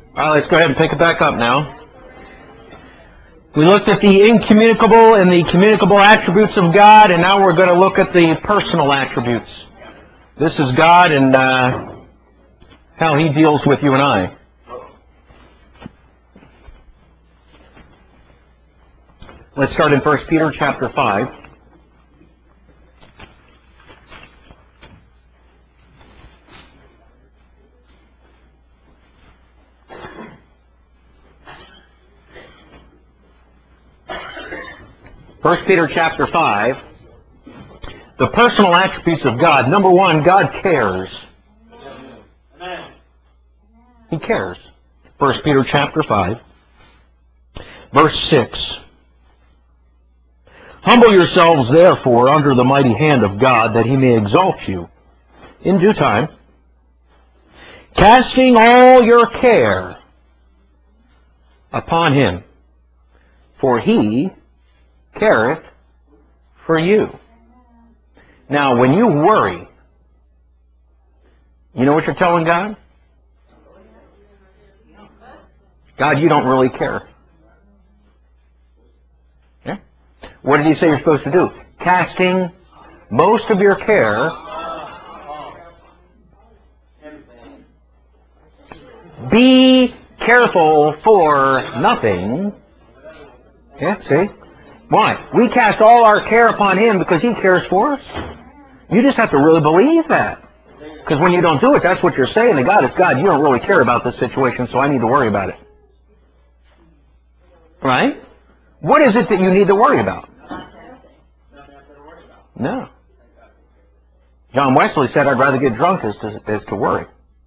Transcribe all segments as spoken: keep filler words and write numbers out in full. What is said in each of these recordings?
All right, let's go ahead and pick it back up now. We looked at the incommunicable and the communicable attributes of God, and now we're going to look at the personal attributes. This is God and uh, how He deals with you and I. Let's start in First Peter chapter five. First Peter chapter five, the personal attributes of God. Number one, God cares. He cares. First Peter chapter five, verse six. Humble yourselves therefore under the mighty hand of God, that He may exalt you in due time, casting all your care upon Him, for He careth for you. Now, when you worry, you know what you're telling God? God, you don't really care. Yeah? What did He say you're supposed to do? Casting most of your care. Be careful for nothing. Yeah, see? Why? We cast all our care upon Him because He cares for us. You just have to really believe that. Because when you don't do it, that's what you're saying to God. It's God, you don't really care about this situation, so I need to worry about it. Right? What is it that you need to worry about? No. John Wesley said, I'd rather get drunk as to, as to worry.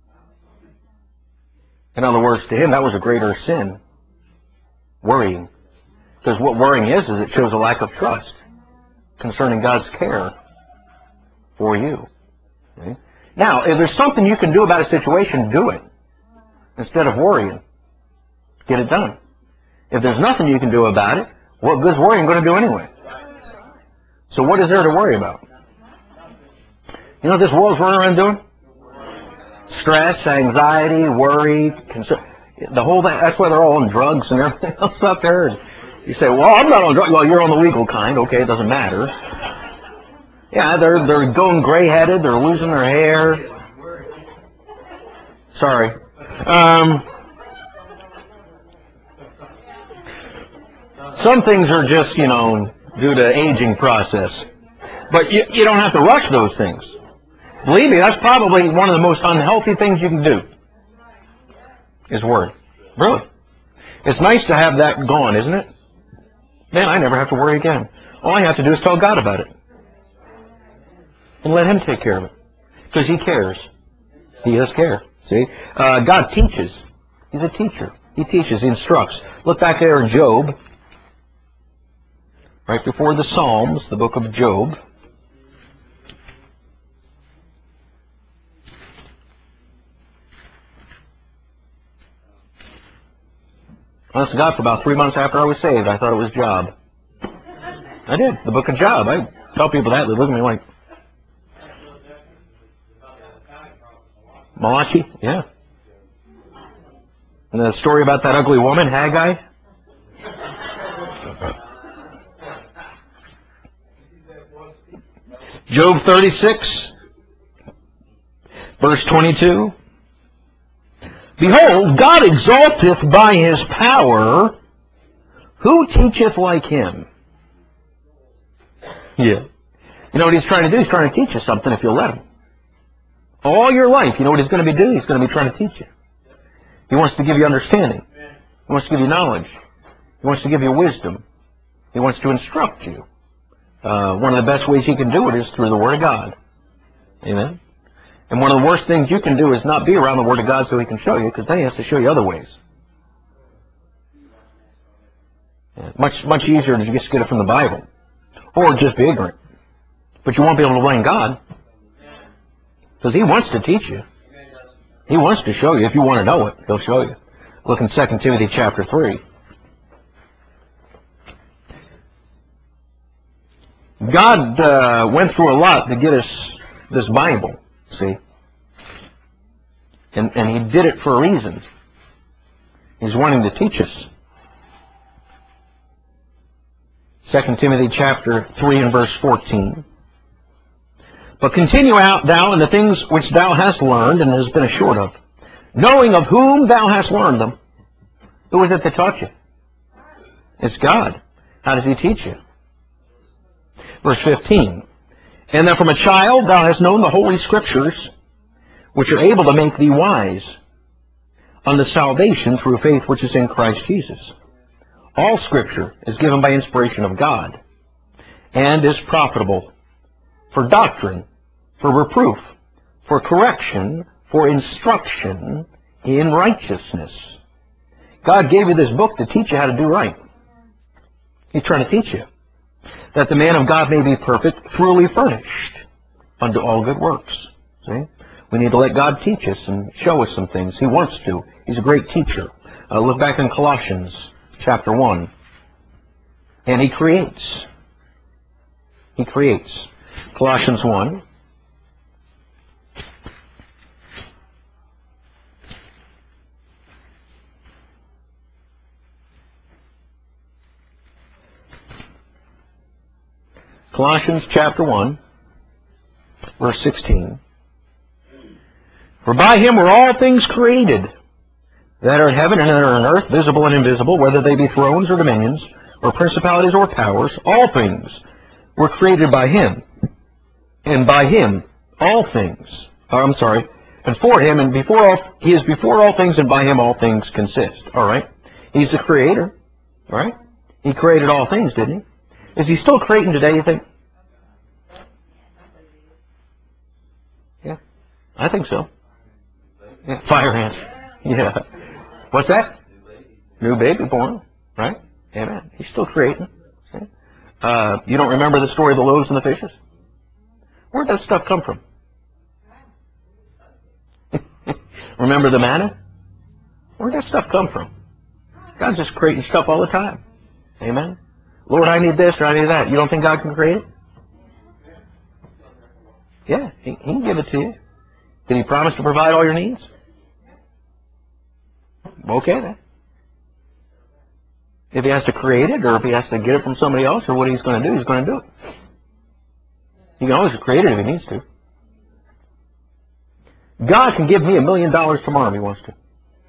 In other words, to him, that was a greater sin. Worrying. Because what worrying is, is it shows a lack of trust concerning God's care for you. Okay? Now, if there's something you can do about a situation, do it. Instead of worrying. Get it done. If there's nothing you can do about it, what good's worrying going to do anyway? So what is there to worry about? You know what this world's running around doing? Stress, anxiety, worry, concern. The whole thing, that's why they're all on drugs and everything else out there. You say, well, I'm not on drugs. Well, you're on the legal kind. Okay, it doesn't matter. Yeah, they're they're going gray-headed. They're losing their hair. Sorry. Um, some things are just, you know, due to aging process. But you, you don't have to rush those things. Believe me, that's probably one of the most unhealthy things you can do, is worry. Really. It's nice to have that gone, isn't it? Man, I never have to worry again. All I have to do is tell God about it. And let Him take care of it. Because He cares. He has care. See? Uh, God teaches. He's a teacher. He teaches. He instructs. Look back there in Job. Right before the Psalms, the book of Job. Honest to God, for about three months after I was saved, I thought it was Job. I did. The book of Job. I tell people that. They look at me like, Malachi? Yeah. And the story about that ugly woman, Haggai? Job thirty-six, verse twenty-two. Behold, God exalteth by His power. Who teacheth like Him? Yeah. You know what He's trying to do? He's trying to teach you something if you'll let Him. All your life, you know what He's going to be doing? He's going to be trying to teach you. He wants to give you understanding. He wants to give you knowledge. He wants to give you wisdom. He wants to instruct you. Uh, one of the best ways He can do it is through the Word of God. Amen? And one of the worst things you can do is not be around the Word of God so He can show you, because then He has to show you other ways. Yeah, much, much easier to just get it from the Bible. Or just be ignorant. But you won't be able to blame God. Because He wants to teach you. He wants to show you. If you want to know it, He'll show you. Look in Second Timothy chapter three. God uh, went through a lot to get us this Bible, see? And, and He did it for a reason. He's wanting to teach us. Second Timothy chapter three and verse fourteen. But continue out thou in the things which thou hast learned and hast been assured of, knowing of whom thou hast learned them. Who is it that taught you? It's God. How does He teach you? Verse fifteen. And that from a child thou hast known the holy Scriptures, which are able to make thee wise unto salvation through faith which is in Christ Jesus. All Scripture is given by inspiration of God, and is profitable for doctrine, for reproof, for correction, for instruction in righteousness. God gave you this book to teach you how to do right. He's trying to teach you that the man of God may be perfect, thoroughly furnished unto all good works. See? We need to let God teach us and show us some things. He wants to. He's a great teacher. Uh, look back in Colossians chapter one. And He creates. He creates. Colossians one. Colossians chapter one, verse sixteen. For by Him were all things created, that are in heaven and that are on earth, visible and invisible, whether they be thrones or dominions, or principalities or powers, all things were created by Him. And by Him, all things, oh, I'm sorry, and for Him, and before all, He is before all things, and by Him all things consist. All right? He's the Creator. All right? He created all things, didn't He? Is He still creating today, you think? Yeah, I think so. Yeah. Fire ants. Yeah. What's that? New baby born. Right? Amen. He's still creating. See? Uh, you don't remember the story of the loaves and the fishes? Where'd that stuff come from? Remember the manna? Where'd that stuff come from? God's just creating stuff all the time. Amen. Lord, I need this or I need that. You don't think God can create it? Yeah, He, he can give it to you. Did He promise to provide all your needs? Okay, then. If He has to create it, or if He has to get it from somebody else, or what He's going to do, He's going to do it. He can always create it if He needs to. God can give me a million dollars tomorrow if He wants to.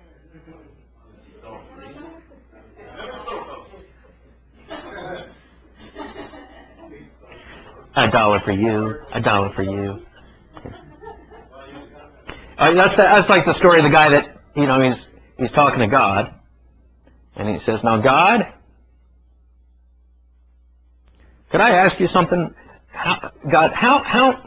A dollar for you, a dollar for you. Uh, that's, the, that's like the story of the guy that, you know, he's, he's talking to God. And he says, now God, could I ask you something? How, God, how, how,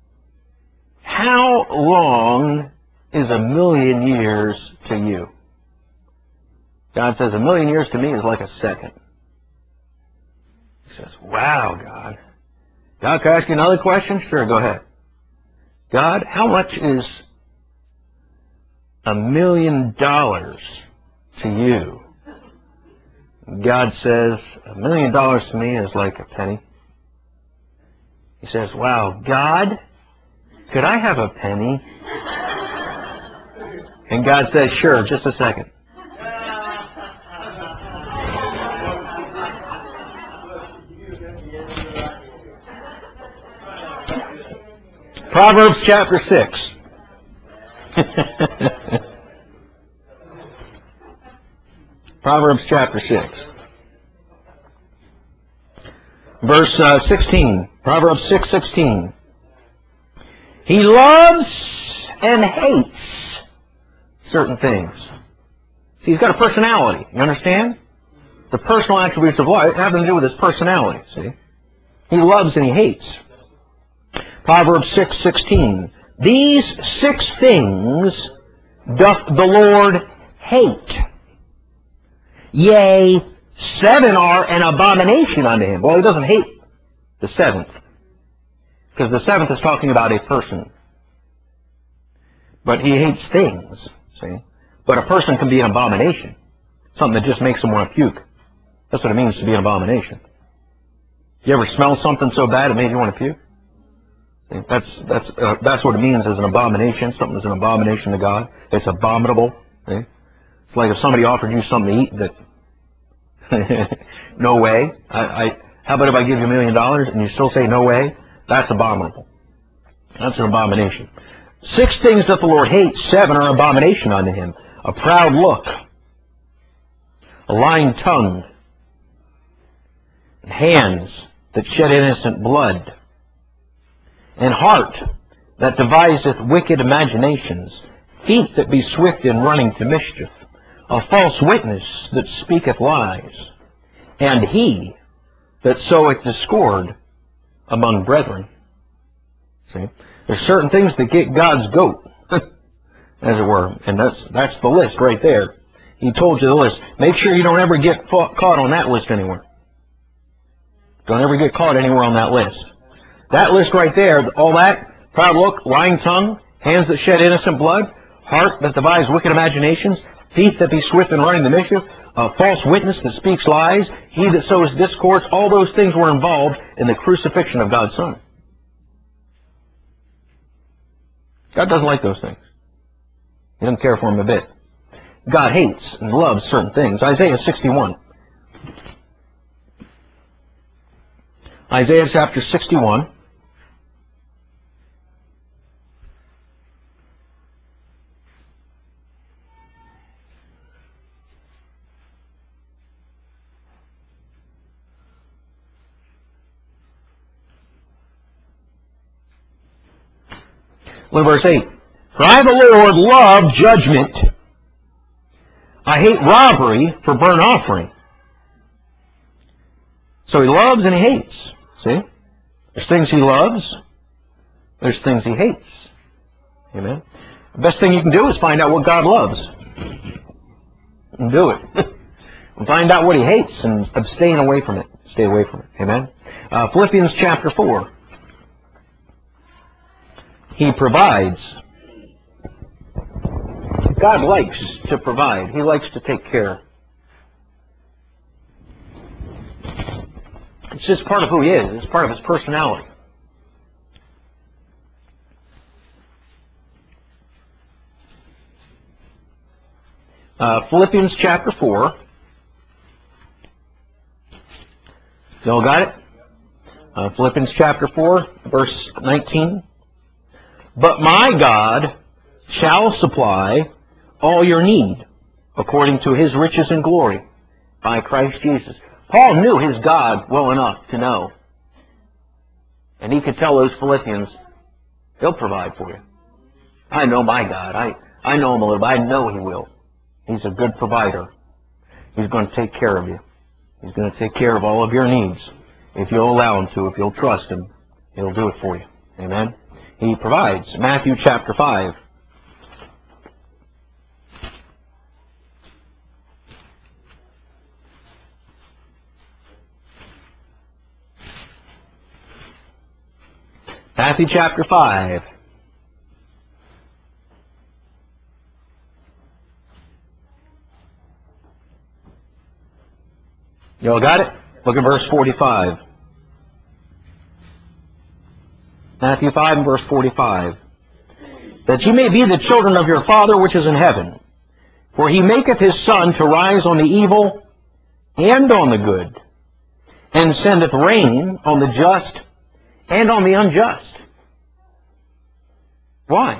how long is a million years to you? God says, a million years to me is like a second. He says, wow, God. God, can I ask you another question? Sure, go ahead. God, how much is a million dollars to you? God says, a million dollars to me is like a penny. He says, wow, God, could I have a penny? And God says, sure, just a second. Proverbs chapter six. Proverbs chapter six. Verse uh, sixteen. Proverbs six sixteen. He loves and hates certain things. See, he's got a personality. You understand? The personal attributes of life have to do with his personality. See? He loves and he hates. Proverbs six sixteen. These six things doth the Lord hate. Yea, seven are an abomination unto him. Well, he doesn't hate the seventh, because the seventh is talking about a person. But he hates things, see? But a person can be an abomination. Something that just makes him want to puke. That's what it means to be an abomination. You ever smell something so bad it made you want to puke? That's that's uh, that's what it means as an abomination. Something is an abomination to God. It's abominable. See? It's like if somebody offered you something to eat that, no way. I, I, how about if I give you a million dollars and you still say no way? That's abominable. That's an abomination. Six things that the Lord hates, seven are abomination unto him. A proud look, a lying tongue, hands that shed innocent blood, and heart that deviseth wicked imaginations, feet that be swift in running to mischief, a false witness that speaketh lies, and he that soweth discord among brethren. See? There's certain things that get God's goat, as it were, and that's that's the list right there. He told you the list. Make sure you don't ever get caught on that list anywhere. Don't ever get caught anywhere on that list. That list right there, all that, proud look, lying tongue, hands that shed innocent blood, heart that devises wicked imaginations, feet that be swift in running to mischief, a false witness that speaks lies, he that sows discords, all those things were involved in the crucifixion of God's Son. God doesn't like those things. He doesn't care for them a bit. God hates and loves certain things. Isaiah sixty-one. Isaiah chapter sixty-one. Look at verse eight. For I, the Lord, love judgment. I hate robbery for burnt offering. So he loves and he hates. See? There's things he loves. There's things he hates. Amen? The best thing you can do is find out what God loves. And do it. And find out what he hates and abstain away from it. Stay away from it. Amen? Uh, Philippians chapter four. He provides. God likes to provide. He likes to take care. It's just part of who he is. It's part of his personality. Uh, Philippians chapter four. You all got it? Uh, Philippians chapter four, verse nineteen. But my God shall supply all your need according to his riches and glory by Christ Jesus. Paul knew his God well enough to know. And he could tell those Philippians, he'll provide for you. I know my God. I, I know him a little bit. I know he will. He's a good provider. He's going to take care of you. He's going to take care of all of your needs. If you'll allow him to, if you'll trust him, he'll do it for you. Amen? He provides. Matthew chapter five. Matthew chapter five. You all got it? Look at verse forty-five. Matthew five and verse forty-five. That ye may be the children of your Father which is in heaven. For he maketh his sun to rise on the evil and on the good, and sendeth rain on the just and on the unjust. Why?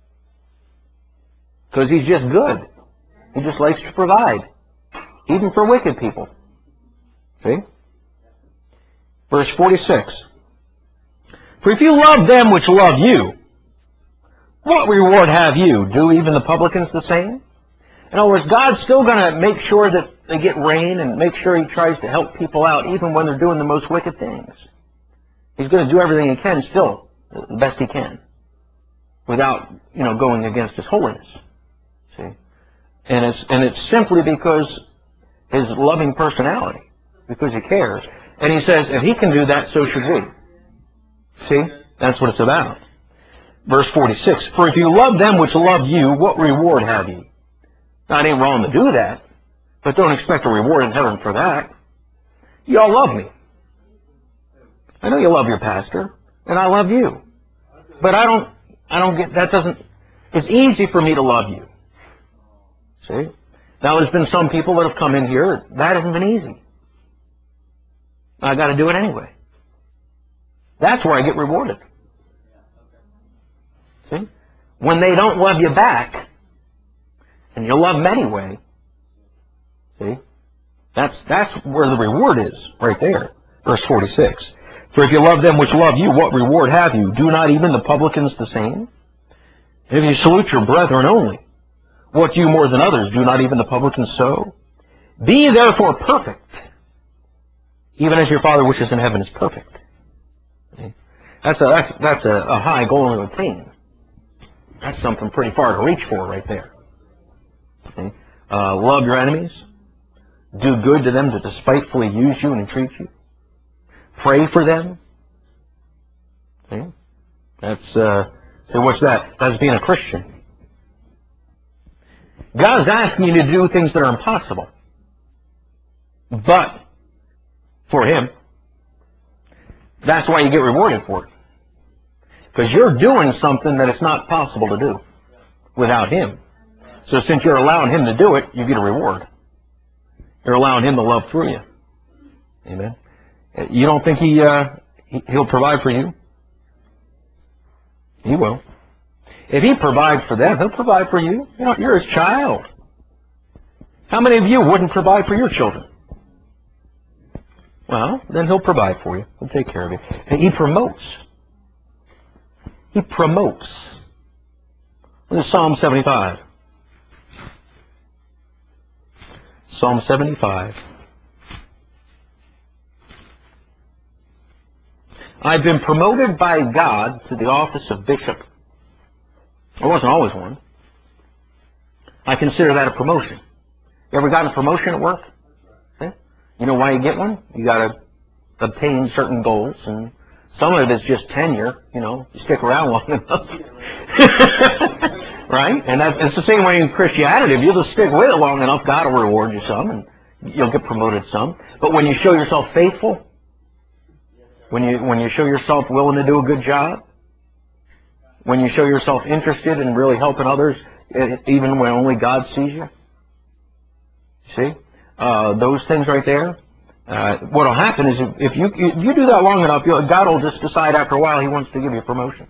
Because he's just good. He just likes to provide, even for wicked people. See? Verse forty-six. For if you love them which love you, what reward have you? Do even the publicans the same? In other words, God's still going to make sure that they get rain and make sure he tries to help people out even when they're doing the most wicked things. He's going to do everything he can still, the best he can, without, you know, going against his holiness. See? And it's, and it's simply because his loving personality, because he cares. And he says, if he can do that, so should we. See? That's what it's about. Verse forty-six. For if you love them which love you, what reward have ye? Now, it ain't wrong to do that, but don't expect a reward in heaven for that. Y'all love me. I know you love your pastor, and I love you. But I don't, I don't get, that doesn't, it's easy for me to love you. See? Now, there's been some people that have come in here, that hasn't been easy. I got to do it anyway. That's where I get rewarded. See? When they don't love you back, and you love them anyway, see? That's, that's where the reward is, right there. Verse forty-six. For if you love them which love you, what reward have you? Do not even the publicans the same? If you salute your brethren only, what do you more than others? Do not even the publicans so? Be ye therefore perfect, even as your Father which is in heaven is perfect. See? That's a, that's, that's a, a high goal to attain. That's something pretty far to reach for right there. See? Uh, love your enemies. Do good to them that despitefully use you and entreat you. Pray for them. See? That's, uh, so what's that? That's being a Christian. God's asking you to do things that are impossible. But, for Him, that's why you get rewarded for it. Because you're doing something that it's not possible to do without Him. So since you're allowing Him to do it, you get a reward. You're allowing Him to love through you. Amen. You don't think he, uh, He'll provide for you? He will. If He provides for them, He'll provide for you. You know, you're His child. How many of you wouldn't provide for your children? Well, then He'll provide for you. He'll take care of you. And He promotes. He promotes. Look at Psalm seventy-five. Psalm seventy-five. I've been promoted by God to the office of bishop. I wasn't always one. I consider that a promotion. You ever gotten a promotion at work? Okay. You know why you get one? You got to obtain certain goals, and some of it is just tenure. You know, you stick around long enough. Right? And that's, it's the same way in Christianity. If you just stick with it long enough, God will reward you some, and you'll get promoted some. But when you show yourself faithful, when you when you show yourself willing to do a good job, when you show yourself interested in really helping others, even when only God sees you, see, uh, those things right there. Uh, what will happen is if, if you if you do that long enough, you'll, God will just decide after a while He wants to give you a promotion.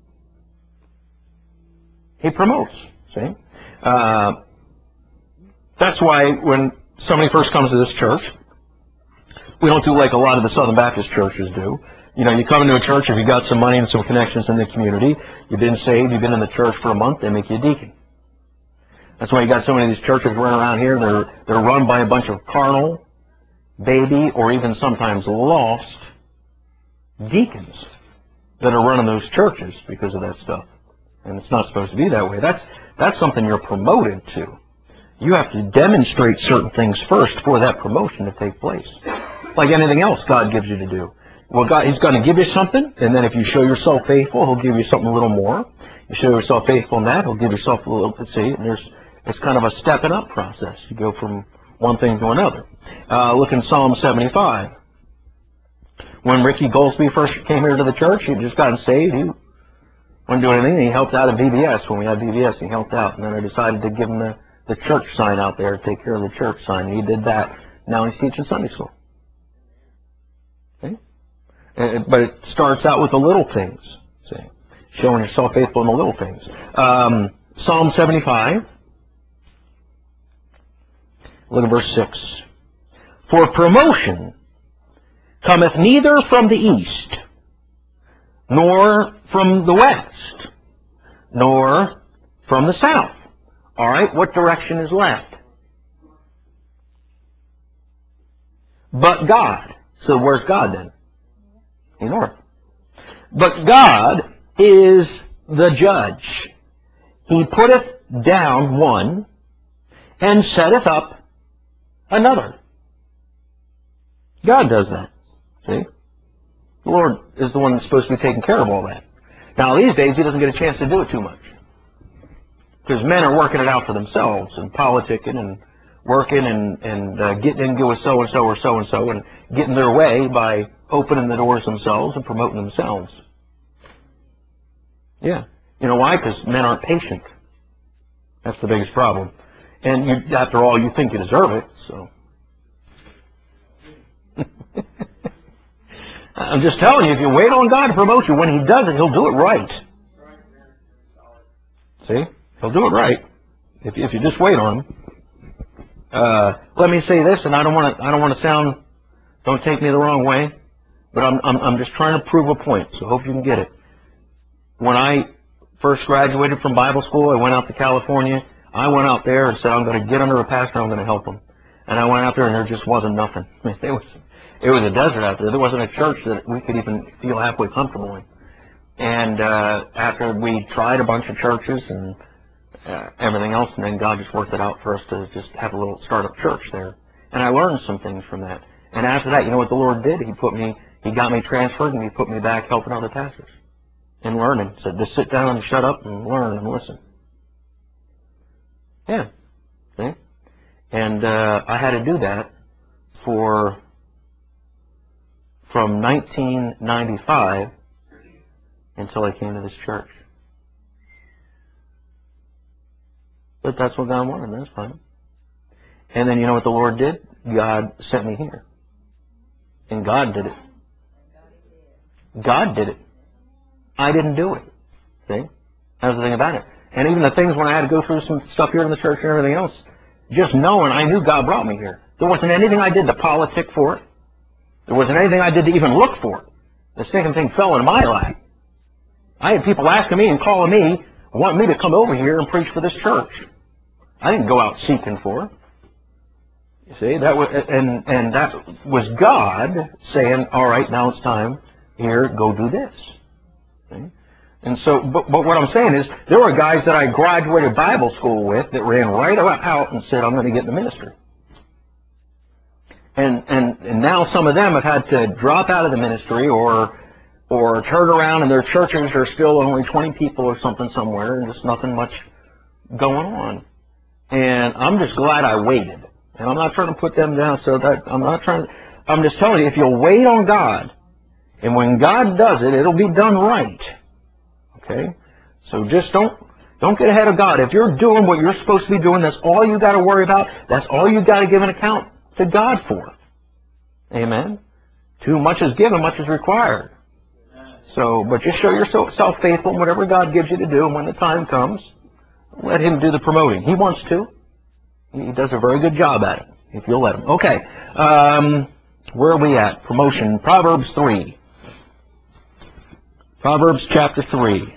He promotes. See, uh, that's why when somebody first comes to this church, we don't do like a lot of the Southern Baptist churches do. You know, you come into a church, if you got some money and some connections in the community, you've been saved, you've been in the church for a month, they make you a deacon. That's why you got so many of these churches running around here. They're they're run by a bunch of carnal, baby, or even sometimes lost deacons that are running those churches because of that stuff. And it's not supposed to be that way. That's that's something you're promoted to. You have to demonstrate certain things first for that promotion to take place. Like anything else God gives you to do. Well, God, He's going to give you something, and then if you show yourself faithful, He'll give you something a little more. You show yourself faithful in that, He'll give yourself a little, see, and there's, it's kind of a stepping up process. You go from one thing to another. Uh, look in Psalm seventy-five. When Ricky Goldsby first came here to the church, he had just gotten saved. He wouldn't do anything. He helped out at V B S. When we had V B S, he helped out. And then I decided to give him the, the church sign out there, take care of the church sign. And he did that. Now he's teaching Sunday school. Okay? And, but it starts out with the little things. See? Showing yourself faithful in the little things. Um, Psalm seventy-five. Look at verse six. For promotion cometh neither from the east, nor from the west, nor from the south. All right, what direction is left? But God. So where's God then? In north. But God is the judge. He putteth down one, and setteth up another. God does that. See? The Lord is the one that's supposed to be taking care of all that. Now, these days, He doesn't get a chance to do it too much. Because men are working it out for themselves, and politicking, and working, and, and uh, getting in with so-and-so or so-and-so, and getting their way by opening the doors themselves and promoting themselves. Yeah. You know why? Because men aren't patient. That's the biggest problem. And you, after all, you think you deserve it, so. I'm just telling you, if you wait on God to promote you, when He does it, He'll do it right. See? He'll do it right. If, if you just wait on Him. Uh, let me say this, and I don't want to, I don't want to sound, don't take me the wrong way, but I'm, I'm, I'm just trying to prove a point, so I hope you can get it. When I first graduated from Bible school, I went out to California. I went out there and said, I'm going to get under a pastor, I'm going to help him. And I went out there and there just wasn't nothing. I mean, it was, it was a desert out there. There wasn't a church that we could even feel halfway comfortable in. And uh, after we tried a bunch of churches and uh, everything else, and then God just worked it out for us to just have a little startup church there. And I learned some things from that. And after that, you know what the Lord did? He put me, He got me transferred and He put me back helping other pastors and learning. He said, just sit down and shut up and learn and listen. Yeah. See? And uh, I had to do that for from nineteen ninety-five until I came to this church. But that's what God wanted. That's fine. And then you know what the Lord did? God sent me here. And God did it. God did it. I didn't do it. See? That's the thing about it. And even the things when I had to go through some stuff here in the church and everything else, just knowing I knew God brought me here. There wasn't anything I did to politic for it. There wasn't anything I did to even look for it. The stinking thing fell in my lap. I had people asking me and calling me, wanting me to come over here and preach for this church. I didn't go out seeking for it. You see, that was, and, and that was God saying, all right, now it's time. Here, go do this. See? And so, but, but what I'm saying is, there were guys that I graduated Bible school with that ran right out and said, I'm going to get in the ministry. And, and, and now some of them have had to drop out of the ministry or, or turn around and their churches are still only twenty people or something somewhere and just nothing much going on. And I'm just glad I waited. And I'm not trying to put them down so that, I'm not trying to, I'm just telling you, if you'll wait on God, and when God does it, it'll be done right. Okay? So just don't don't get ahead of God. If you're doing what you're supposed to be doing, that's all you got to worry about. That's all you got to give an account to God for. Amen? Too much is given, much is required. So, but just show yourself faithful in whatever God gives you to do, and when the time comes, let Him do the promoting. He wants to. He does a very good job at it, if you'll let Him. Okay. Um, where are we at? Promotion. Proverbs three. Proverbs chapter three.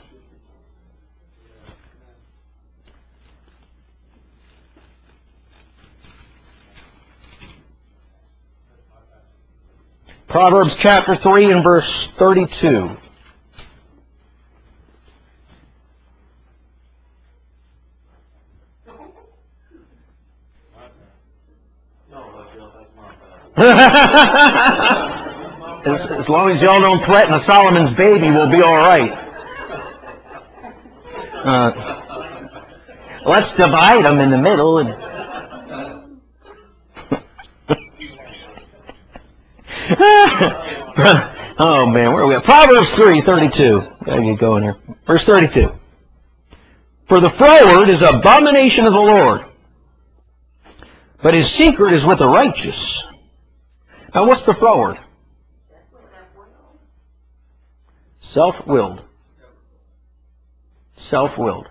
Proverbs chapter three and verse thirty-two. As, as long as y'all don't threaten a Solomon's baby, we'll be all right. Uh, let's divide them in the middle. And oh man, where are we at? Proverbs three thirty-two. Gotta get going here. Verse thirty-two. For the froward is abomination of the Lord, but his secret is with the righteous. Now, what's the froward? Self-willed. Self-willed.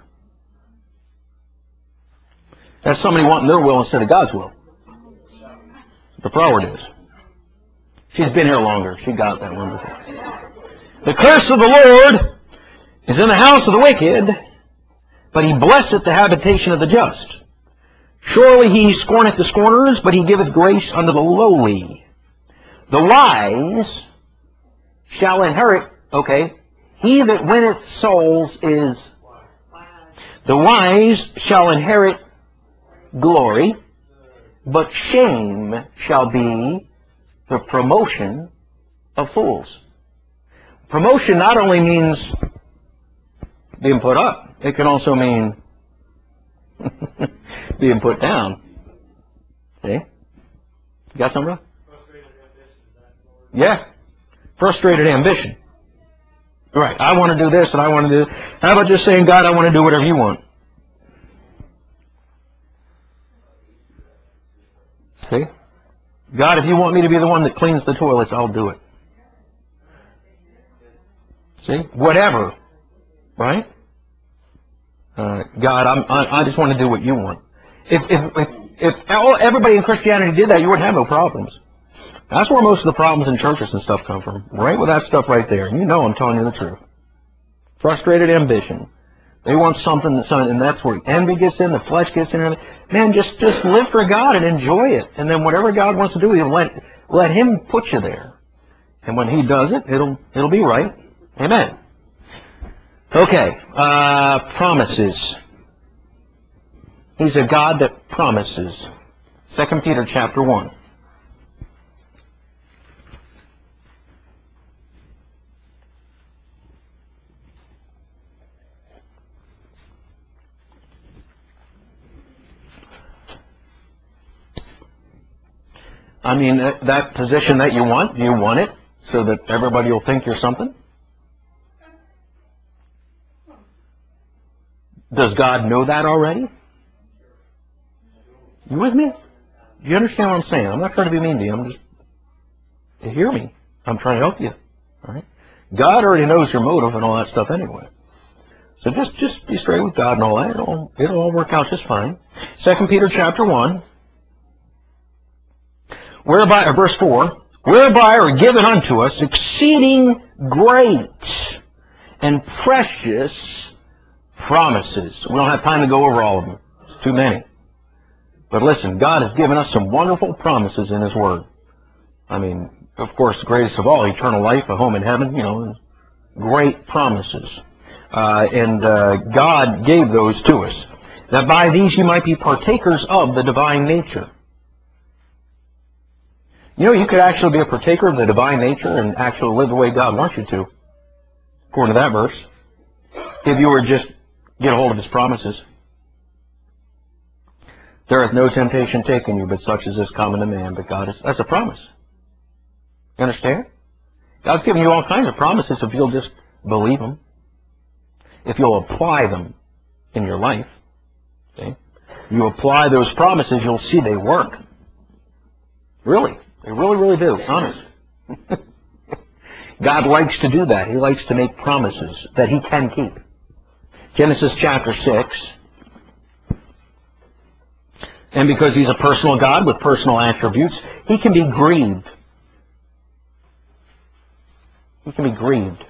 That's somebody wanting their will instead of God's will. The froward is. She's been here longer. She got that one before. The curse of the Lord is in the house of the wicked, but He blesseth the habitation of the just. Surely He scorneth the scorners, but He giveth grace unto the lowly. The wise shall inherit, okay, he that winneth souls is, the wise shall inherit glory, but shame shall be the promotion of fools. Promotion not only means being put up, it can also mean being put down. See? You got something, bro? Yeah. Frustrated ambition. Right. I want to do this and I want to do... How about just saying, God, I want to do whatever you want? See? God, if you want me to be the one that cleans the toilets, I'll do it. See? Whatever. Right? Uh, God, I'm, I, I just want to do what you want. If, if, if, if all, everybody in Christianity did that, you wouldn't have no problems. That's where most of the problems in churches and stuff come from. Right with that stuff right there. And you know I'm telling you the truth. Frustrated ambition. They want something, that's, and that's where envy gets in, the flesh gets in. Man, just, just live for God and enjoy it. And then whatever God wants to do, He'll let, let Him put you there. And when He does it, it'll, it'll be right. Amen. Okay, uh, promises. He's a God that promises. Second Peter chapter one. I mean, that, that position that you want, you want it so that everybody will think you're something? Does God know that already? You with me? Do you understand what I'm saying? I'm not trying to be mean to you. I'm just... You hear me. I'm trying to help you. All right? God already knows your motive and all that stuff anyway. So just, just be straight with God and all that. It'll, it'll all work out just fine. Second Peter chapter one. Whereby, or verse four, whereby are given unto us exceeding great and precious promises. We don't have time to go over all of them. It's too many. But listen, God has given us some wonderful promises in His Word. I mean, of course, the greatest of all, eternal life, a home in heaven, you know, great promises. Uh, and uh, God gave those to us, that by these you might be partakers of the divine nature. You know, you could actually be a partaker of the divine nature and actually live the way God wants you to, according to that verse, if you were just get a hold of His promises. There hath no temptation taken you, but such as is common to man. But God is, that's a promise. You understand? God's given you all kinds of promises if you'll just believe them. If you'll apply them in your life. Okay? You apply those promises, you'll see they work. Really. They really, really do. Honest. God likes to do that. He likes to make promises that He can keep. Genesis chapter six. And because He's a personal God with personal attributes, He can be grieved. He can be grieved.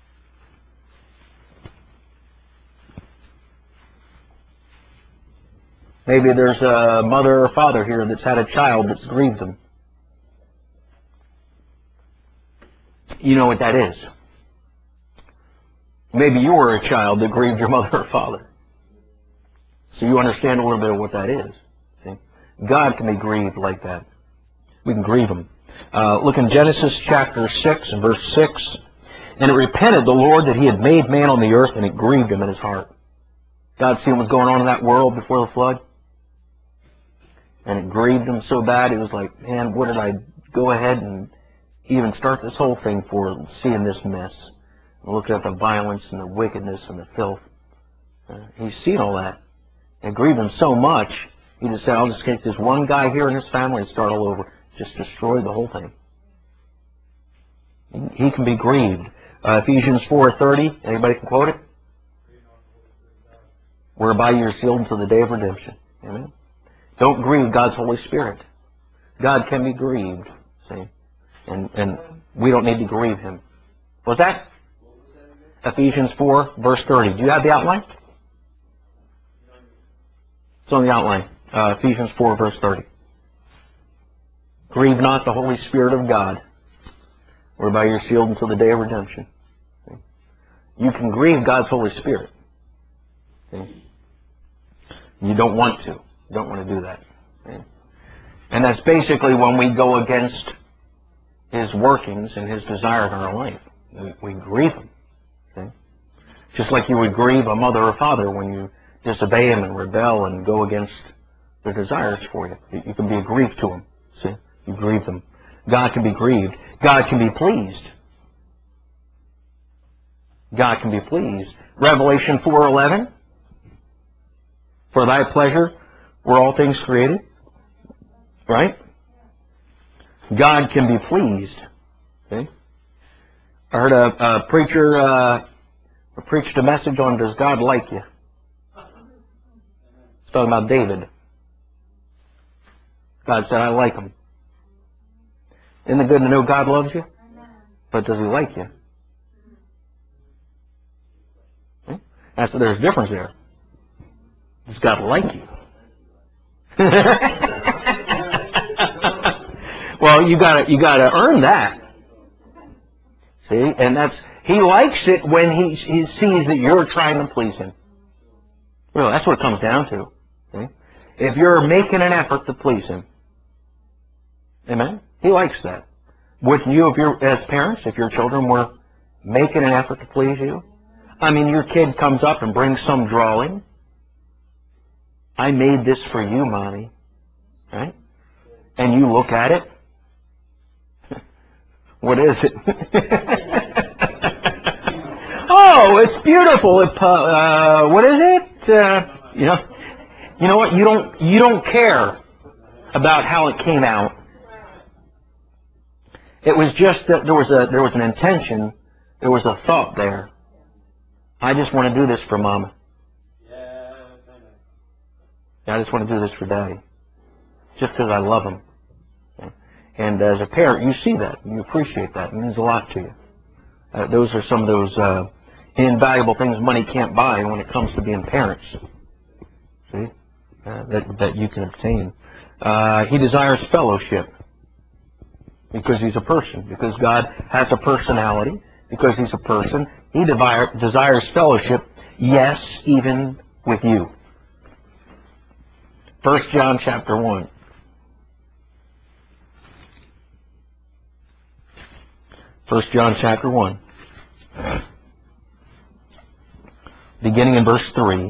Maybe there's a mother or father here that's had a child that's grieved them. You know what that is. Maybe you were a child that grieved your mother or father. So you understand a little bit of what that is. See? God can be grieved like that. We can grieve Him. Uh, look in Genesis chapter six and verse six. And it repented the Lord that He had made man on the earth, and it grieved Him in His heart. God seen what was going on in that world before the flood. And it grieved Him so bad, it was like, man, what did I go ahead and even start this whole thing for, seeing this mess? And looking at the violence and the wickedness and the filth. Uh, he's seen all that. It grieved Him so much, He just said, I'll just take this one guy here in his family and start all over. Just destroy the whole thing. He can be grieved. Uh, Ephesians four thirty, anybody can quote it? Whereby you're sealed until the day of redemption. Amen. Don't grieve God's Holy Spirit. God can be grieved. See? And, and we don't need to grieve Him. What's that? Ephesians four, verse thirty. Do you have the outline? It's on the outline. Uh, Ephesians four, verse thirty. Grieve not the Holy Spirit of God, whereby you're sealed until the day of redemption. See? You can grieve God's Holy Spirit. See? You don't want to. You don't want to do that. See? And that's basically when we go against His workings and His desires in our life. We, we grieve Him. See? Just like you would grieve a mother or father when you disobey Him and rebel and go against their desires for you. You can be a grief to Him. See? You grieve them. God can be grieved. God can be pleased. God can be pleased. Revelation four eleven. For Thy pleasure were all things created. Right? God can be pleased. See? I heard a, a preacher uh, preached a message on, does God like you? It's talking about David. God said, I like him. Isn't it good to know God loves you? But does he like you? Hmm? That's, there's a difference there. Does God like you? Well, you gotta, you gotta earn that. See? And that's, he likes it when he, he sees that you're trying to please him. Really, that's what it comes down to. See? If you're making an effort to please him. Amen? He likes that. Wouldn't you, if you're, as parents, if your children were making an effort to please you? I mean, your kid comes up and brings some drawing. I made this for you, Mommy. Right? And you look at it. What is it? Oh, it's beautiful. It, uh, what is it? Uh, you know, you know what? You don't, you don't care about how it came out. It was just that there was a, there was an intention. There was a thought there. I just want to do this for Mama. I just want to do this for Daddy. Just because I love him. And as a parent, you see that. You appreciate that. It means a lot to you. Uh, those are some of those uh, invaluable things money can't buy when it comes to being parents. See? Uh, that, that you can obtain. Uh, he desires fellowship. Because he's a person. Because God has a personality. Because he's a person. He desire, desires fellowship. Yes, even with you. First John chapter one. First John chapter one. Beginning in verse three.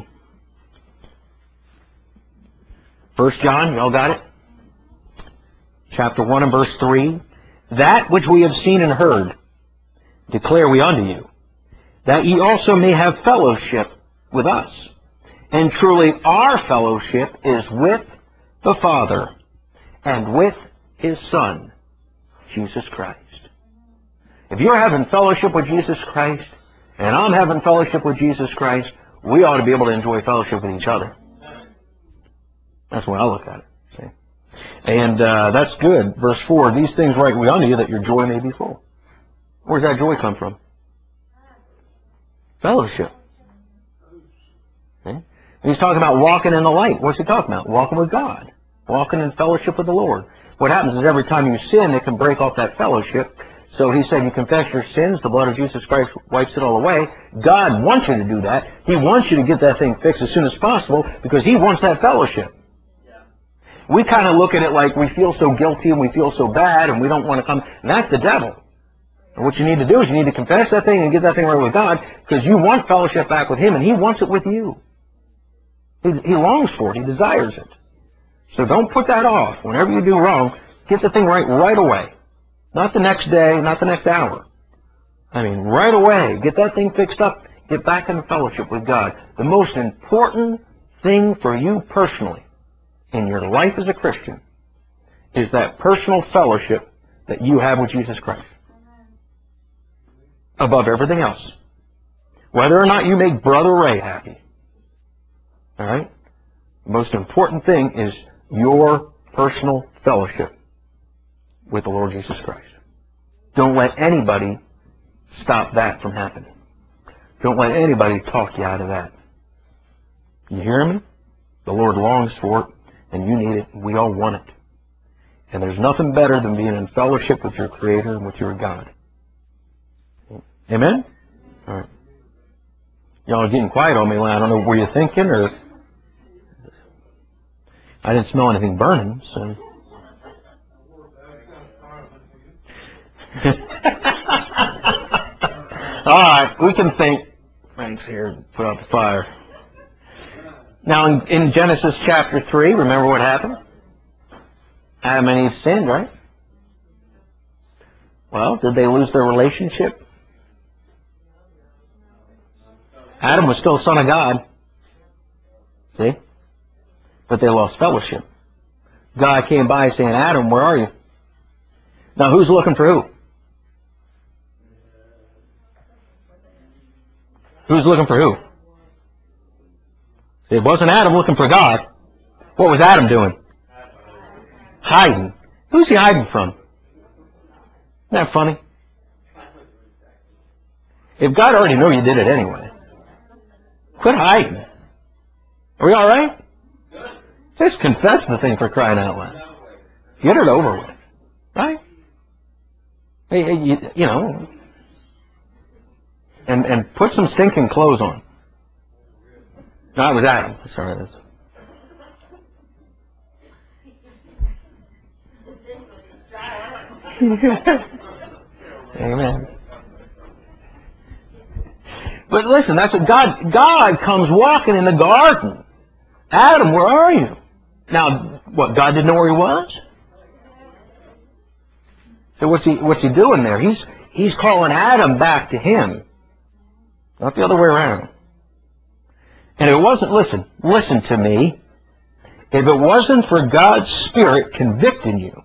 First John, y'all got it? Chapter one and verse three. That which we have seen and heard, declare we unto you, that ye also may have fellowship with us. And truly our fellowship is with the Father and with his Son, Jesus Christ. If you're having fellowship with Jesus Christ, and I'm having fellowship with Jesus Christ, we ought to be able to enjoy fellowship with each other. That's the way I look at it. See? And uh, that's good. Verse four, these things write we unto you, that your joy may be full. Where does that joy come from? Fellowship. See? He's talking about walking in the light. What's he talking about? Walking with God. Walking in fellowship with the Lord. What happens is every time you sin, it can break off that fellowship. So he said, you confess your sins, the blood of Jesus Christ wipes it all away. God wants you to do that. He wants you to get that thing fixed as soon as possible because he wants that fellowship. Yeah. We kind of look at it like we feel so guilty and we feel so bad and we don't want to come. And that's the devil. And what you need to do is you need to confess that thing and get that thing right with God because you want fellowship back with him and he wants it with you. He, he longs for it. He desires it. So don't put that off. Whenever you do wrong, get the thing right right away. Not the next day, not the next hour. I mean, right away. Get that thing fixed up. Get back in fellowship with God. The most important thing for you personally in your life as a Christian is that personal fellowship that you have with Jesus Christ. Above everything else. Whether or not you make Brother Ray happy. All right? The most important thing is your personal fellowship with the Lord Jesus Christ. Don't let anybody stop that from happening. Don't let anybody talk you out of that. You hear me? The Lord longs for it, and you need it, and we all want it. And there's nothing better than being in fellowship with your Creator and with your God. Amen? All right. Y'all are getting quiet on me. I don't know, were you thinking, or... I didn't smell anything burning, so... All right, we can think. Thanks here. Put out the fire. Now, in, in Genesis chapter three, remember what happened? Adam and Eve sinned, right? Well, did they lose their relationship? Adam was still son of God. See? But they lost fellowship. God came by saying, Adam, where are you? Now, who's looking for who? Who's looking for who? It wasn't Adam looking for God. What was Adam doing? Hiding. Who's he hiding from? Isn't that funny? If God already knew you did it anyway, quit hiding. Are we all right? Just confess the thing, for crying out loud. Get it over with. Right? Hey, hey, you, you know, and, and put some stinking clothes on. No, it was Adam. Sorry. Amen. But listen, that's what God, God comes walking in the garden. Adam, where are you? Now, what, God didn't know where he was? So what's he, what's he doing there? He's, he's calling Adam back to him. Not the other way around. And it wasn't, listen, listen to me. If it wasn't for God's Spirit convicting you,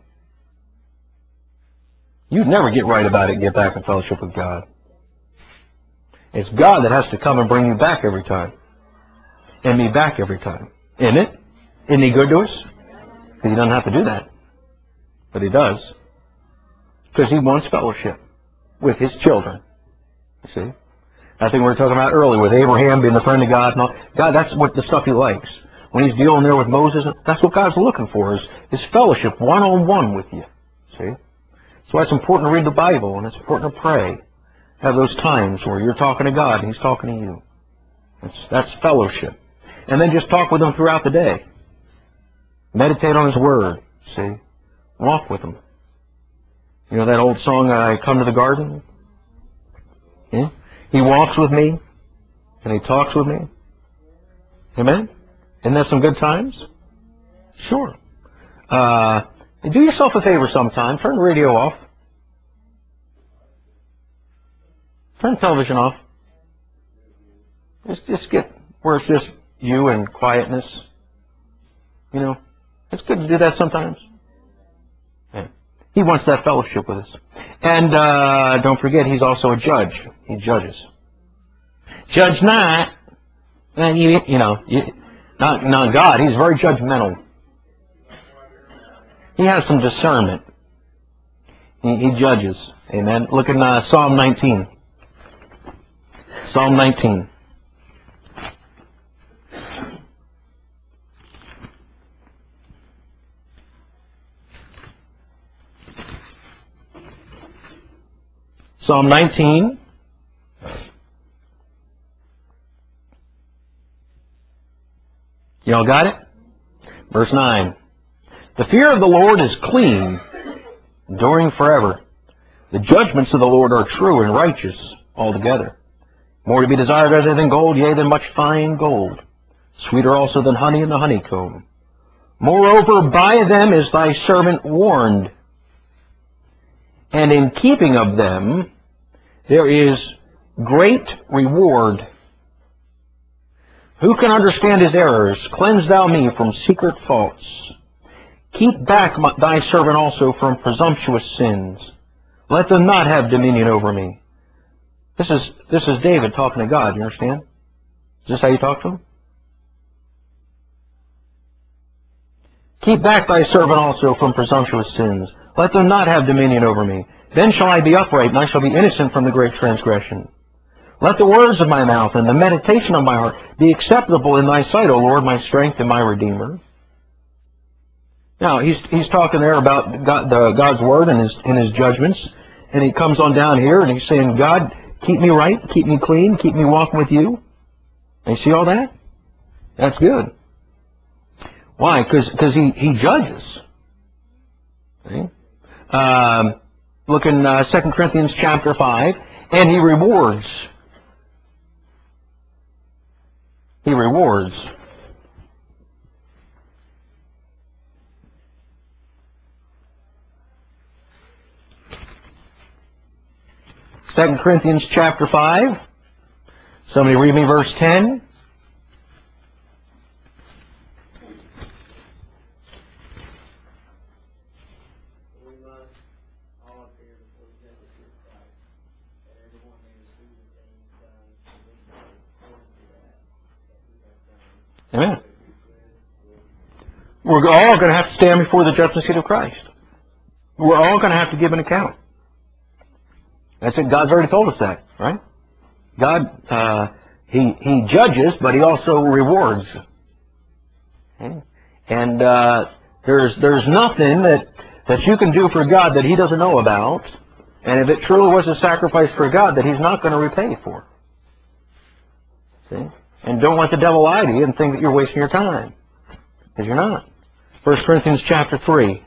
you'd never get right about it and get back in fellowship with God. It's God that has to come and bring you back every time. And me back every time. Isn't it? Isn't he good to us? Because he doesn't have to do that. But he does. Because he wants fellowship with his children. You see? I think we were talking about earlier with Abraham being the friend of God. And all. God, that's what the stuff he likes. When he's dealing there with Moses, that's what God's looking for, is, is fellowship one-on-one with you. See? That's why it's important to read the Bible, and it's important to pray. Have those times where you're talking to God and he's talking to you. That's, that's fellowship. And then just talk with him throughout the day. Meditate on his word. See? Walk with him. You know that old song, I Come to the Garden? Yeah? He walks with me and he talks with me. Amen? Isn't that some good times? Sure. Uh, do yourself a favor sometime. Turn the radio off. Turn the television off. Just, just get where it's just you and quietness. You know, it's good to do that sometimes. Yeah. He wants that fellowship with us. And uh, don't forget, he's also a judge. He judges. Judge not. And you, you know, you, not, not God. He's very judgmental. He has some discernment. He, he judges. Amen. Look in uh, Psalm nineteen. Psalm nineteen. Psalm nineteen. Y'all got it? Verse nine. The fear of the Lord is clean, enduring forever. The judgments of the Lord are true and righteous altogether. More to be desired rather than gold, yea, than much fine gold. Sweeter also than honey in the honeycomb. Moreover, by them is thy servant warned. And in keeping of them there is great reward. Who can understand his errors? Cleanse thou me from secret faults. Keep back my, thy servant also from presumptuous sins. Let them not have dominion over me. This is, this is David talking to God, you understand? Is this how you talk to him? Keep back thy servant also from presumptuous sins. Let them not have dominion over me. Then shall I be upright, and I shall be innocent from the great transgression. Let the words of my mouth and the meditation of my heart be acceptable in thy sight, O Lord, my strength and my Redeemer. Now, he's, he's talking there about God, the, God's word and his, and his judgments. And he comes on down here and he's saying, God, keep me right, keep me clean, keep me walking with you. And you see all that? That's good. Why? Because he, he judges. See? Um, look in uh, Second Corinthians chapter five. And he rewards. He rewards. Second Corinthians chapter five. Somebody read me verse ten. We must Amen. We're all going to have to stand before the judgment seat of Christ. We're all going to have to give an account. That's it. God's already told us that, right? God, uh, he he judges, but He also rewards. Okay? And uh, there's there's nothing that that you can do for God that He doesn't know about. And if it truly was a sacrifice for God, that He's not going to repay for. See? And don't let the devil lie to you and think that you're wasting your time. Because you're not. First Corinthians chapter three.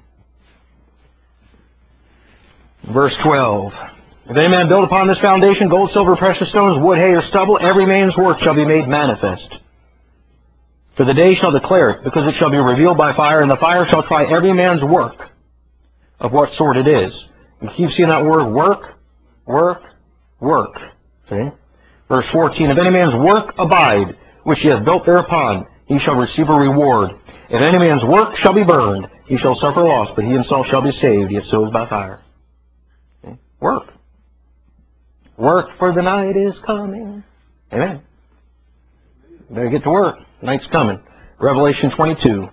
Verse twelve. If any man build upon this foundation gold, silver, precious stones, wood, hay, or stubble, every man's work shall be made manifest. For the day shall declare it, because it shall be revealed by fire, and the fire shall try every man's work of what sort it is. You keep seeing that word work, work, work. See? Verse fourteen, if any man's work abide, which he hath built thereupon, he shall receive a reward. If any man's work shall be burned, he shall suffer loss, but he himself shall be saved, yet so is by fire. See? Work. Work, for the night is coming. Amen. Better get to work. Night's coming. Revelation twenty-two.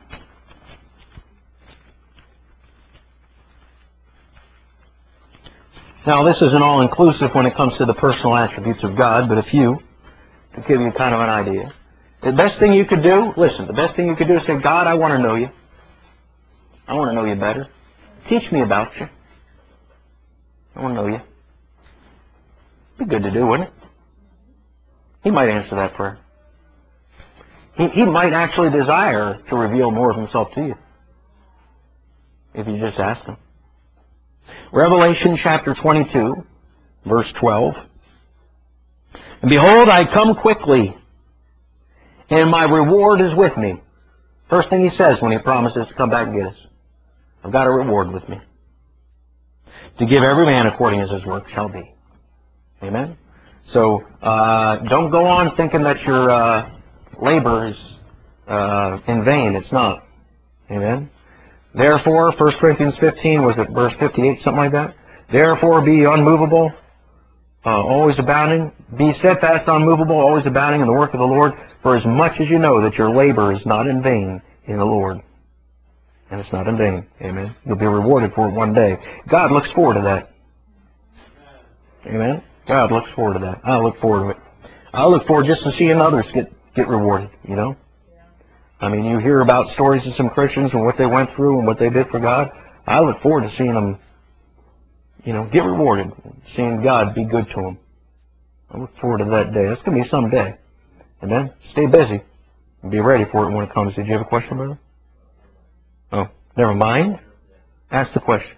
Now, this isn't all-inclusive when it comes to the personal attributes of God, but a few to give you kind of an idea. The best thing you could do, listen, the best thing you could do is say, God, I want to know you. I want to know you better. Teach me about you. I want to know you. Be good to do, wouldn't it? He might answer that prayer. He, he might actually desire to reveal more of Himself to you if you just ask Him. Revelation chapter twenty-two, verse twelve. And behold, I come quickly, and my reward is with me. First thing He says when He promises to come back and get us. I've got a reward with me. To give every man according as his work shall be. Amen? So, uh, don't go on thinking that your uh, labor is uh, in vain. It's not. Amen? Therefore, First Corinthians fifteen, was it verse fifty-eight, something like that? Therefore, be unmovable, uh, always abounding. Be steadfast, unmovable, always abounding in the work of the Lord, for as much as you know that your labor is not in vain in the Lord. And it's not in vain. Amen? You'll be rewarded for it one day. God looks forward to that. Amen? God looks forward to that. I look forward to it. I look forward just to seeing others get, get rewarded, you know? I mean, you hear about stories of some Christians and what they went through and what they did for God. I look forward to seeing them, you know, get rewarded, seeing God be good to them. I look forward to that day. That's going to be someday. Amen? Stay busy and be ready for it when it comes. Did you have a question, brother? Oh, never mind. Ask the question.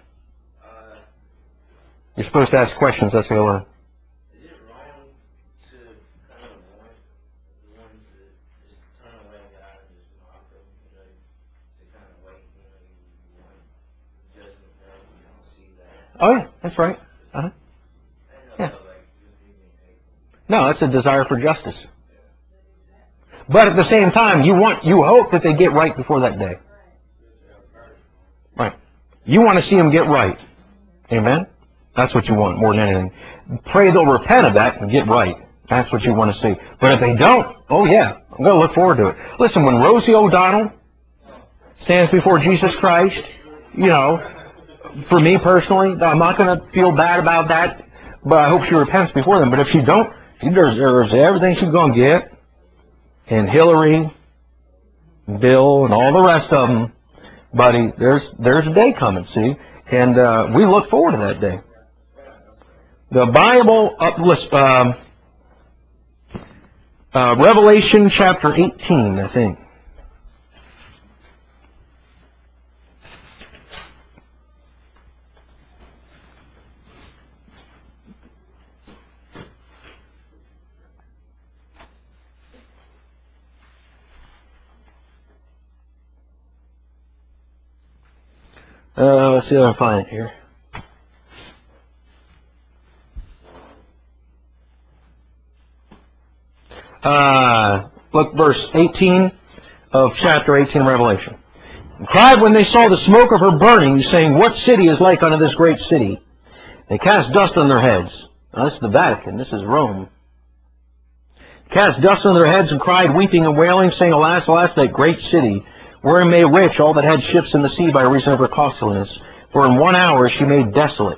You're supposed to ask questions. That's how you learn. Oh, yeah, that's right. Uh-huh. Yeah. No, that's a desire for justice. But at the same time, you want, you hope that they get right before that day. Right. You want to see them get right. Amen? That's what you want more than anything. Pray they'll repent of that and get right. That's what you want to see. But if they don't, oh yeah, I'm going to look forward to it. Listen, when Rosie O'Donnell stands before Jesus Christ, you know, for me personally, I'm not going to feel bad about that, but I hope she repents before them. But if she don't, she deserves everything she's going to get. And Hillary, Bill, and all the rest of them, buddy, there's there's a day coming, see? And uh, we look forward to that day. The Bible, up, um, uh, Revelation chapter eighteen, I think. Uh, let's see if I can find it here. Uh, look, verse eighteen of chapter eighteen of Revelation. And cried when they saw the smoke of her burning, saying, what city is like unto this great city? They cast dust on their heads. Now, this is the Vatican. This is Rome. cast dust on their heads and cried, weeping and wailing, saying, Alas, alas, that great city, wherein may rich all that had ships in the sea by reason of her costliness. For in one hour she made desolate.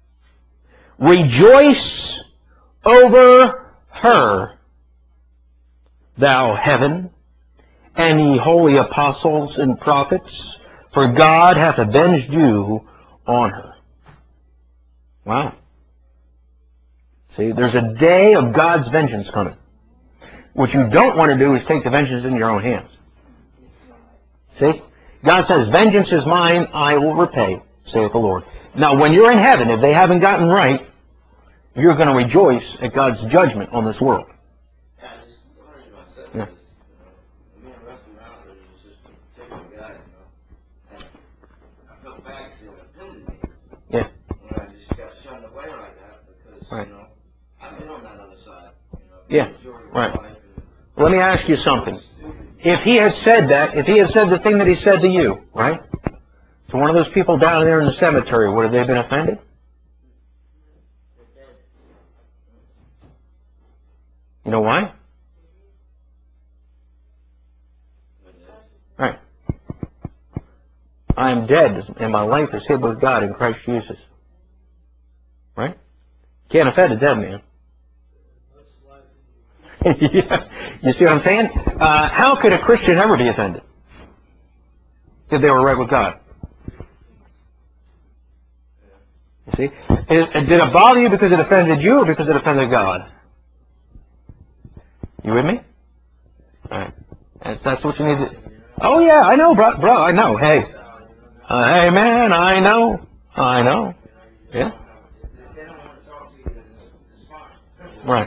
Rejoice over her, thou heaven, and ye holy apostles and prophets, for God hath avenged you on her. Wow. See, there's a day of God's vengeance coming. What you don't want to do is take the vengeance in your own hands. See? God says, vengeance is mine, I will repay, saith the Lord. Now, when you're in heaven, if they haven't gotten right, you're going to rejoice at God's judgment on this world. Yeah. Yeah. Right. Yeah. Right. Let me ask you something. If he had said that, if he had said the thing that he said to you, right, to one of those people down there in the cemetery, would have they been offended? You know why? Right. I am dead, and my life is hid with God in Christ Jesus. Right? Can't offend a dead man. Yeah. You see what I'm saying? Uh, how could a Christian ever be offended if they were right with God? You see? Is, did it bother you because it offended you or because it offended God? You with me? All right. That's, that's what you need to... Oh, yeah, I know, bro. Bro, I know. Hey. Uh, hey, man, I know. I know. Yeah. Right.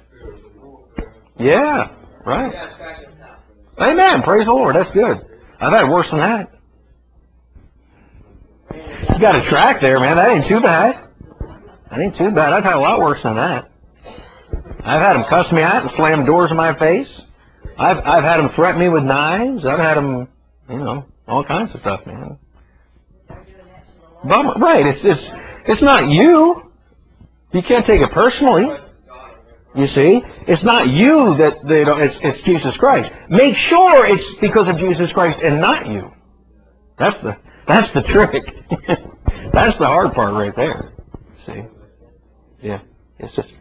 Yeah. Right. Amen. Praise the Lord. That's good. I've had worse than that. You got a track there, man. That ain't too bad. That ain't too bad. I've had a lot worse than that. I've had them cuss me out and slam doors in my face. I've I've had them threaten me with knives. I've had them, you know, all kinds of stuff, man. Bummer. Right. It's it's it's not you. You can't take it personally. You see, it's not you that they don't. It's, it's Jesus Christ. Make sure it's because of Jesus Christ and not you. That's the that's the trick. That's the hard part right there. See, yeah, it's just.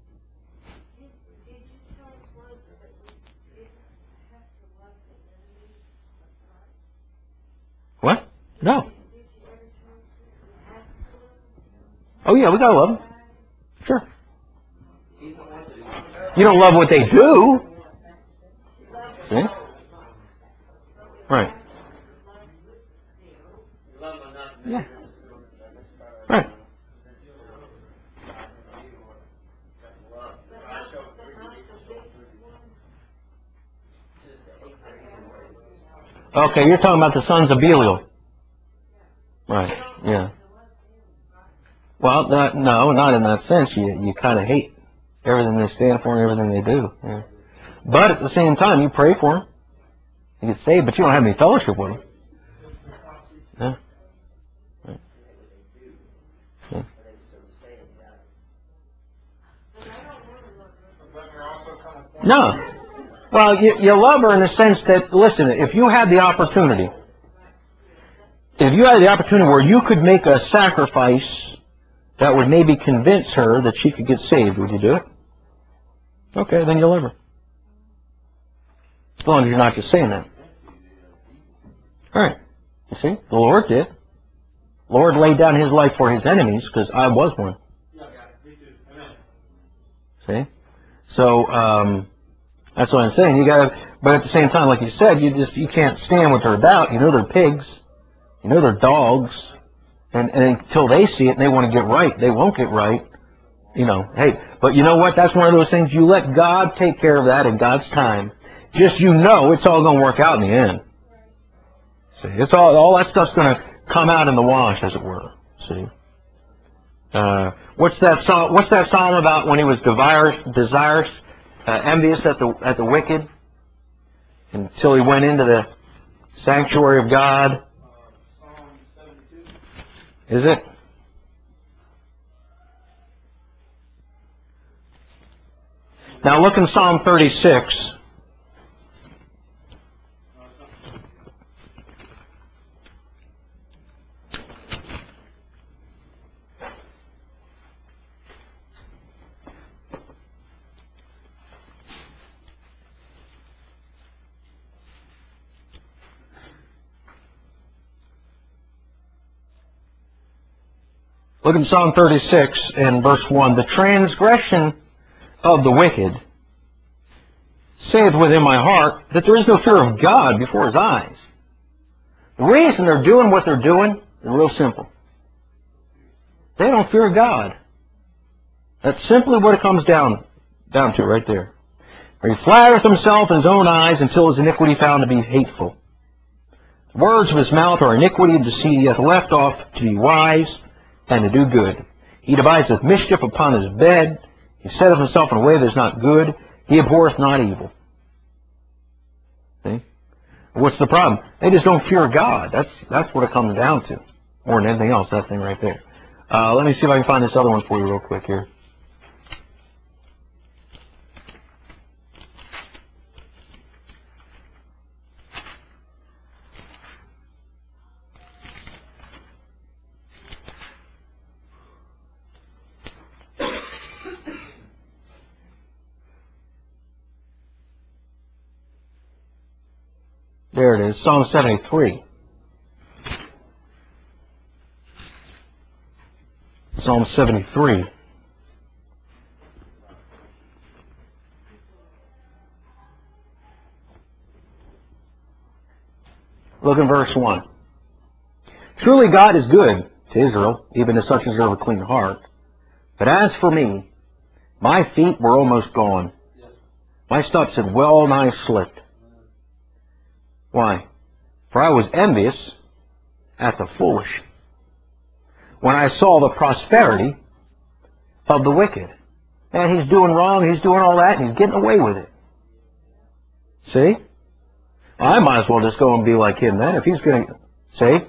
What? No. Oh yeah, we gotta love them. Sure. You don't love what they do. See? Right. Yeah. Right. Okay, you're talking about the sons of Belial. Right, yeah. Well, not, no, not in that sense. You you kind of hate everything they stand for and everything they do. Yeah. But at the same time, you pray for them. You get saved, but you don't have any fellowship with them. Yeah. Right. Yeah. No. Well, you, you love her in the sense that, listen, if you had the opportunity, if you had the opportunity where you could make a sacrifice that would maybe convince her that she could get saved, would you do it? Okay, then you love her. As long as you're not just saying that. All right. You see, the Lord did. The Lord laid down His life for His enemies because I was one. See? So, um... that's what I'm saying. You gotta, but at the same time, like you said, you just you can't stand what they're about. You know they're pigs. You know they're dogs. And, and until they see it and they want to get right, they won't get right. You know, hey, but you know what? That's one of those things. You let God take care of that in God's time. Just you know, it's all going to work out in the end. See, it's all all that stuff's going to come out in the wash, as it were. See. Uh, what's that song? What's that song about when he was desirous, desirous? Uh, envious at the at the wicked until he went into the sanctuary of God. Is it? Now look in Psalm thirty-six. Look in Psalm thirty-six and verse one. The transgression of the wicked saith within my heart that there is no fear of God before his eyes. The reason they're doing what they're doing is real simple. They don't fear God. That's simply what it comes down, down to right there. For he flattereth himself in his own eyes until his iniquity found to be hateful. The words of his mouth are iniquity and deceit. He hath left off to be wise and to do good. He deviseth mischief upon his bed. He setteth himself in a way that is not good. He abhorreth not evil. See? What's the problem? They just don't fear God. That's that's what it comes down to. More than anything else, that thing right there. Uh, let me see if I can find this other one for you real quick here. There it is, Psalm seventy-three. Psalm seventy-three. Look in verse one. Truly God is good to Israel, even to such as are of a clean heart. But as for me, my feet were almost gone. My steps had well nigh slipped. Why? For I was envious at the foolish, when I saw the prosperity of the wicked. And he's doing wrong, he's doing all that, and he's getting away with it. See? Well, I might as well just go and be like him then, if he's going to... See?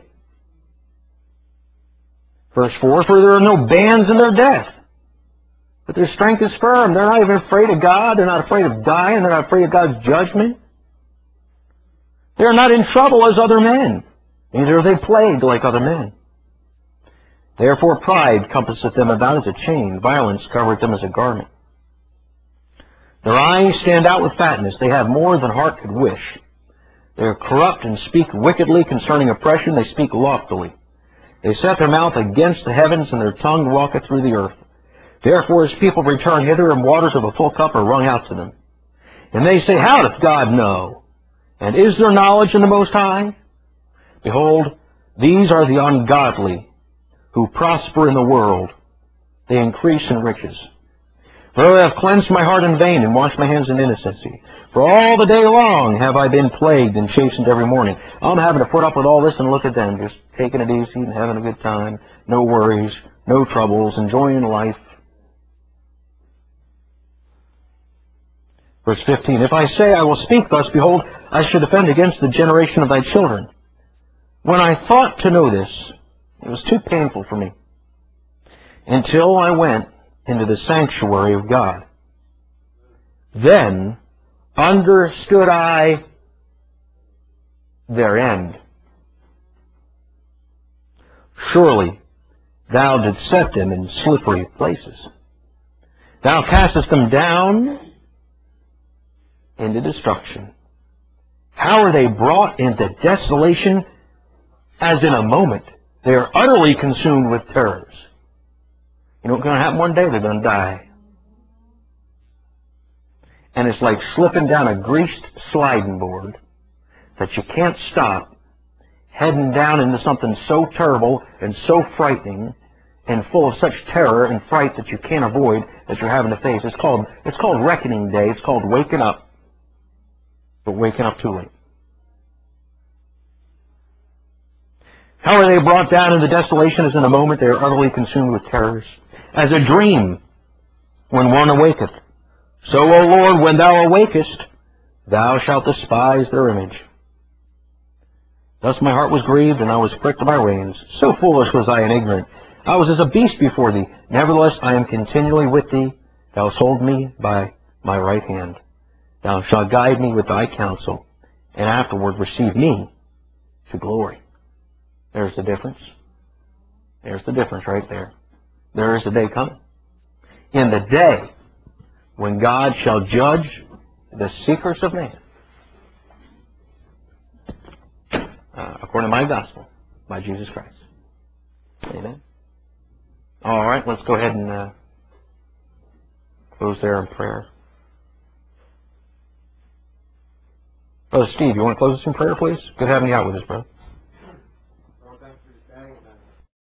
Verse four, for there are no bands in their death, but their strength is firm. They're not even afraid of God, they're not afraid of dying, they're not afraid of God's judgment. They are not in trouble as other men, neither are they plagued like other men. Therefore pride compasseth them about as a chain, violence covereth them as a garment. Their eyes stand out with fatness, they have more than heart could wish. They are corrupt and speak wickedly concerning oppression, they speak loftily. They set their mouth against the heavens, and their tongue walketh through the earth. Therefore his people return hither, and waters of a full cup are wrung out to them. And they say, how doth God know? And is there knowledge in the Most High? Behold, these are the ungodly, who prosper in the world. They increase in riches. For I have cleansed my heart in vain, and washed my hands in innocency. For all the day long have I been plagued and chastened every morning. I'm having to put up with all this, and look at them, just taking it easy and having a good time. No worries, no troubles, enjoying life. Verse fifteen, if I say I will speak thus, behold, I should offend against the generation of thy children. When I thought to know this, it was too painful for me, until I went into the sanctuary of God. Then understood I their end. Surely thou didst set them in slippery places. Thou castest them down into destruction. How are they brought into desolation as in a moment? They are utterly consumed with terrors. You know what's going to happen one day? They're going to die. And it's like slipping down a greased sliding board that you can't stop, heading down into something so terrible and so frightening and full of such terror and fright that you can't avoid, that you're having to face. It's called, it's called reckoning day. It's called waking up. But waking up too late. How are they brought down into desolation as in a moment? They are utterly consumed with terrors. As a dream when one awaketh. So, O Lord, when thou awakest, thou shalt despise their image. Thus my heart was grieved, and I was pricked by reins. So foolish was I and ignorant. I was as a beast before thee. Nevertheless, I am continually with thee. Thou hast hold me by my right hand. Thou shalt guide me with thy counsel, and afterward receive me to glory. There's the difference. There's the difference right there. There is a day coming. In the day when God shall judge the secrets of man, uh, according to my gospel, by Jesus Christ. Amen. All right, let's go ahead and uh, close there in prayer. Brother Steve, you want to close us in prayer, please? Good having you out with us, brother.